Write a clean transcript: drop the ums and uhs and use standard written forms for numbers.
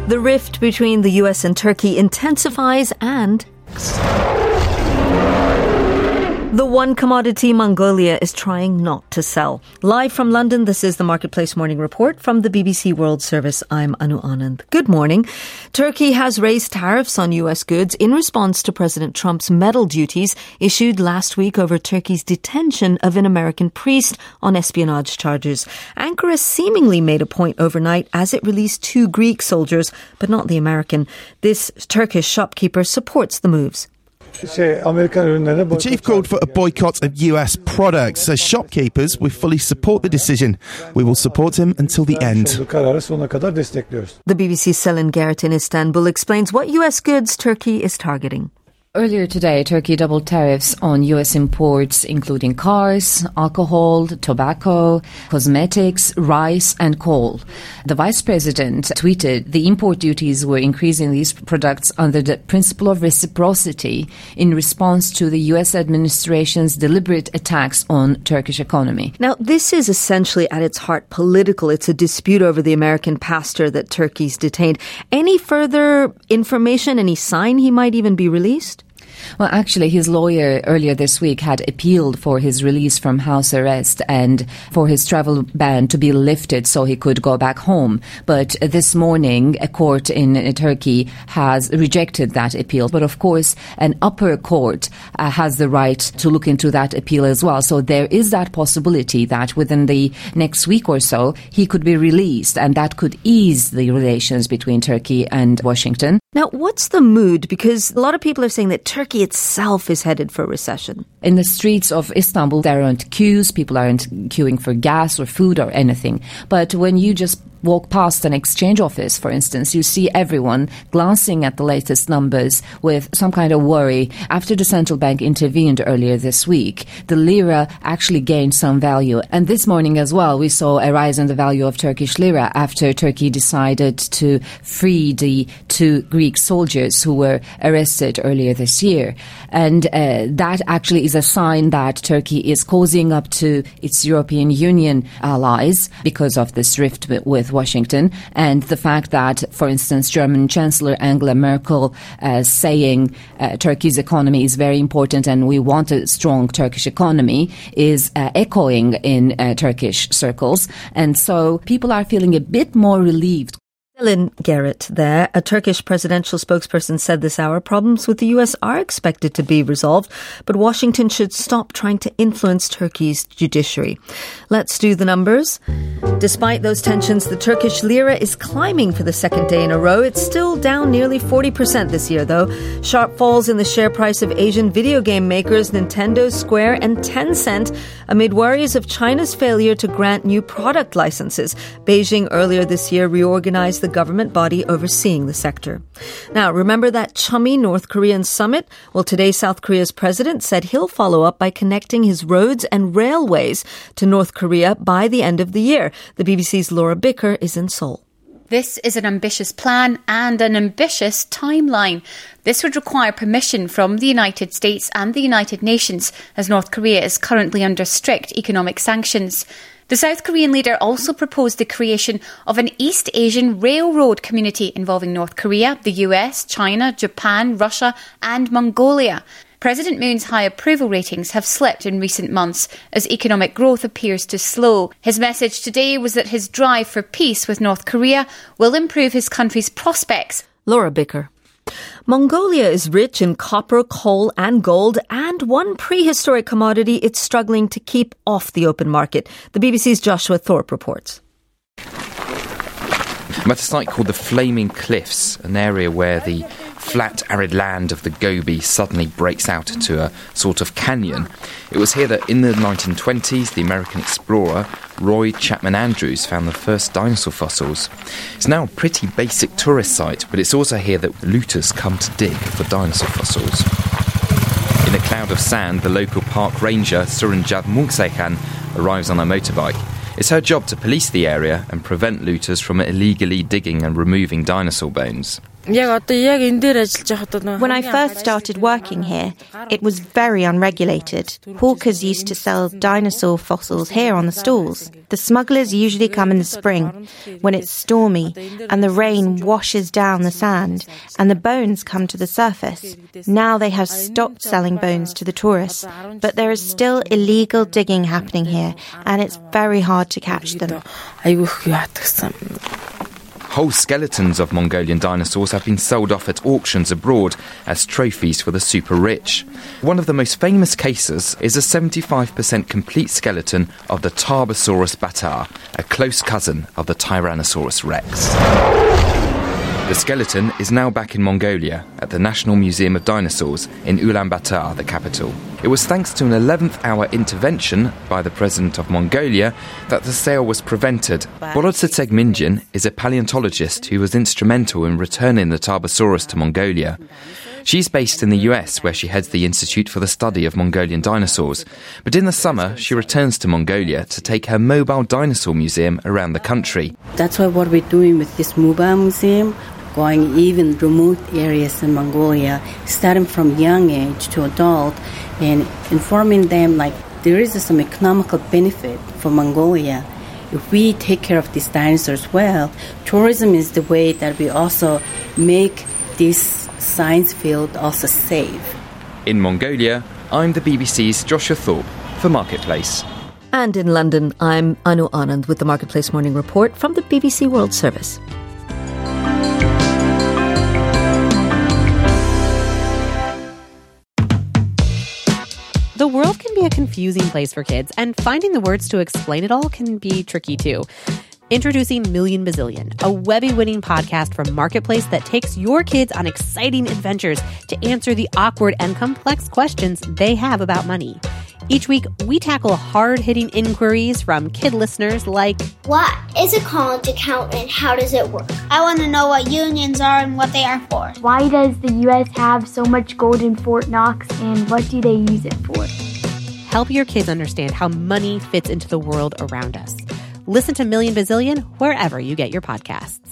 The rift between the US and Turkey intensifies and the one commodity Mongolia is trying not to sell. Live from London, this is the Marketplace Morning Report from the BBC World Service. I'm Anu Anand. Good morning. Turkey has raised tariffs on U.S. goods in response to President Trump's metal duties issued last week over Turkey's detention of an American priest on espionage charges. Ankara seemingly made a point overnight as it released 2 Greek soldiers, but not the American. This Turkish shopkeeper supports the moves. The chief called for a boycott of US products. As shopkeepers, we fully support the decision. We will support him until the end. The BBC's Selin Garrett in Istanbul explains what US goods Turkey is targeting. Earlier today, Turkey doubled tariffs on U.S. imports, including cars, alcohol, tobacco, cosmetics, rice, and coal. The vice president tweeted the import duties were increasing these products under the principle of reciprocity in response to the U.S. administration's deliberate attacks on Turkish economy. Now, this is essentially at its heart political. It's a dispute over the American pastor that Turkey's detained. Any further information, any sign he might even be released? Well, actually, his lawyer earlier this week had appealed for his release from house arrest and for his travel ban to be lifted so he could go back home. But this morning, a court in Turkey has rejected that appeal. But of course, an upper court has the right to look into that appeal as well. So there is that possibility that within the next week or so, he could be released, and that could ease the relations between Turkey and Washington. Now, what's the mood? Because a lot of people are saying that Turkey itself is headed for a recession. In the streets of Istanbul, there aren't queues. People aren't queuing for gas or food or anything. But when you just walk past an exchange office, for instance, you see everyone glancing at the latest numbers with some kind of worry. After the central bank intervened earlier this week, the lira actually gained some value. And this morning as well, we saw a rise in the value of Turkish lira after Turkey decided to free the 2 Greek soldiers who were arrested earlier this year. And that actually is a sign that Turkey is cozying up to its European Union allies because of this rift with Washington, and the fact that, for instance, German Chancellor Angela Merkel saying Turkey's economy is very important and we want a strong Turkish economy is echoing in Turkish circles. And so people are feeling a bit more relieved. Selin Garrett there. A Turkish presidential spokesperson said this hour problems with the US are expected to be resolved, but Washington should stop trying to influence Turkey's judiciary. Let's do the numbers. Despite those tensions, the Turkish lira is climbing for the second day in a row. It's still down nearly 40% this year, though. Sharp falls in the share price of Asian video game makers Nintendo, Square, and Tencent amid worries of China's failure to grant new product licenses. Beijing earlier this year reorganized the government body overseeing the sector. Now, remember that chummy North Korean summit? Well, today South Korea's president said he'll follow up by connecting his roads and railways to North Korea by the end of the year. The BBC's Laura Bicker is in Seoul. This is an ambitious plan and an ambitious timeline. This would require permission from the United States and the United Nations, as North Korea is currently under strict economic sanctions. The South Korean leader also proposed the creation of an East Asian railroad community involving North Korea, the US, China, Japan, Russia and Mongolia. President Moon's high approval ratings have slipped in recent months as economic growth appears to slow. His message today was that his drive for peace with North Korea will improve his country's prospects. Laura Bicker. Mongolia is rich in copper, coal and gold, and one prehistoric commodity it's struggling to keep off the open market. The BBC's Joshua Thorpe reports. I'm at a site called the Flaming Cliffs, an area where the flat, arid land of the Gobi suddenly breaks out into a sort of canyon. It was here that in the 1920s, the American explorer Roy Chapman Andrews found the first dinosaur fossils. It's now a pretty basic tourist site, but it's also here that looters come to dig for dinosaur fossils. In a cloud of sand, the local park ranger, Surunjat Munksekhan, arrives on a motorbike. It's her job to police the area and prevent looters from illegally digging and removing dinosaur bones. When I first started working here, it was very unregulated. Hawkers used to sell dinosaur fossils here on the stalls. The smugglers usually come in the spring, when it's stormy, and the rain washes down the sand, and the bones come to the surface. Now they have stopped selling bones to the tourists, but there is still illegal digging happening here, and it's very hard to catch them. Whole skeletons of Mongolian dinosaurs have been sold off at auctions abroad as trophies for the super-rich. One of the most famous cases is a 75% complete skeleton of the Tarbosaurus bata, a close cousin of the Tyrannosaurus rex. The skeleton is now back in Mongolia at the National Museum of Dinosaurs in Ulaanbaatar, the capital. It was thanks to an 11th hour intervention by the President of Mongolia that the sale was prevented. Borodtsetseg Minjin is a paleontologist who was instrumental in returning the Tarbosaurus to Mongolia. She's based in the US, where she heads the Institute for the Study of Mongolian Dinosaurs. But in the summer, she returns to Mongolia to take her mobile dinosaur museum around the country. That's why what we're doing with this mobile museum, going even remote areas in Mongolia, starting from young age to adult, and informing them like there is some economical benefit for Mongolia. If we take care of these dinosaurs well, tourism is the way that we also make this science field also safe. In Mongolia, I'm the BBC's Joshua Thorpe for Marketplace. And in London, I'm Anu Anand with the Marketplace Morning Report from the BBC World Service. The world can be a confusing place for kids, and finding the words to explain it all can be tricky too. Introducing Million Bazillion, a Webby-winning podcast from Marketplace that takes your kids on exciting adventures to answer the awkward and complex questions they have about money. Each week, we tackle hard-hitting inquiries from kid listeners like, what is a college account and how does it work? I want to know what unions are and what they are for. Why does the U.S. have so much gold in Fort Knox and what do they use it for? Help your kids understand how money fits into the world around us. Listen to Million Bazillion wherever you get your podcasts.